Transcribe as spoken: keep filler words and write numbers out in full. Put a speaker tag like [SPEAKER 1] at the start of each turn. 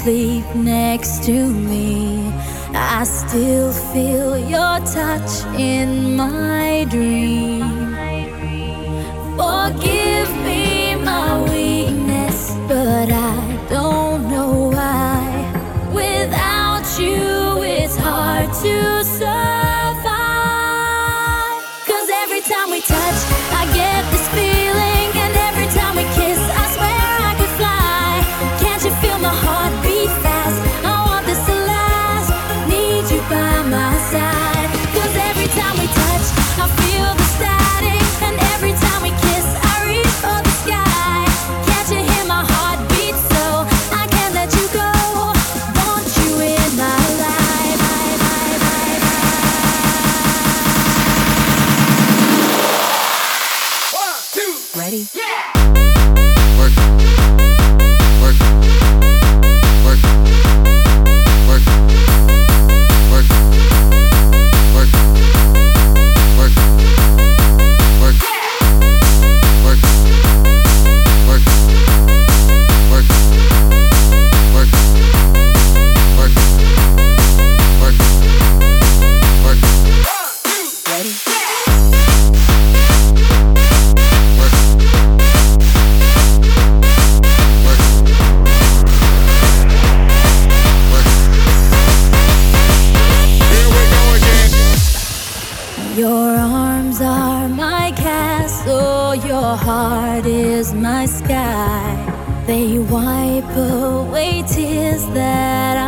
[SPEAKER 1] sleep next to me. I still feel your touch in my dream. Forgive me my weakness, but I don't know why. Without you, it's hard to survive. 'Cause every time we touch, I get this feeling, and every time we kiss, I swear I could fly. Can't you feel my heart beat fast? I want this to last. Need you by my side. 'Cause every time we touch, I feel the static, and every time we kiss, I reach for the sky. Can't you hear my heart beat so I can't let you go? Want you in my life.
[SPEAKER 2] One, two,
[SPEAKER 1] Ready?
[SPEAKER 2] yeah! Work, work, work, work, work, work, work, work, work, work, work, work, work, work, work.
[SPEAKER 1] Ready?
[SPEAKER 2] Work, work, work. Here we go again.
[SPEAKER 1] Your arms are my castle, your heart is my sky. They wipe away tears that